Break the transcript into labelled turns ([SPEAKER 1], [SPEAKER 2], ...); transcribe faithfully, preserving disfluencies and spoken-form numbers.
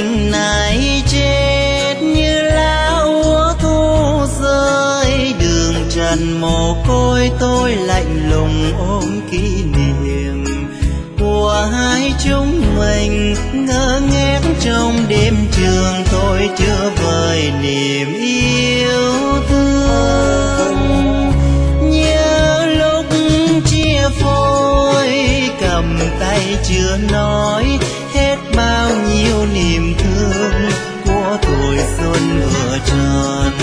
[SPEAKER 1] tình này chết như lá úa thu rơi, đường trần mồ côi tôi lạnh lùng ôm kỷ niệm của hai chúng mình. Ngơ ngác trong đêm trường tôi chưa vời niềm yêu thương. Nhớ lúc chia phôi cầm tay chưa nói hết bao nhiêu niềm thương của tuổi xuân vừa tròn.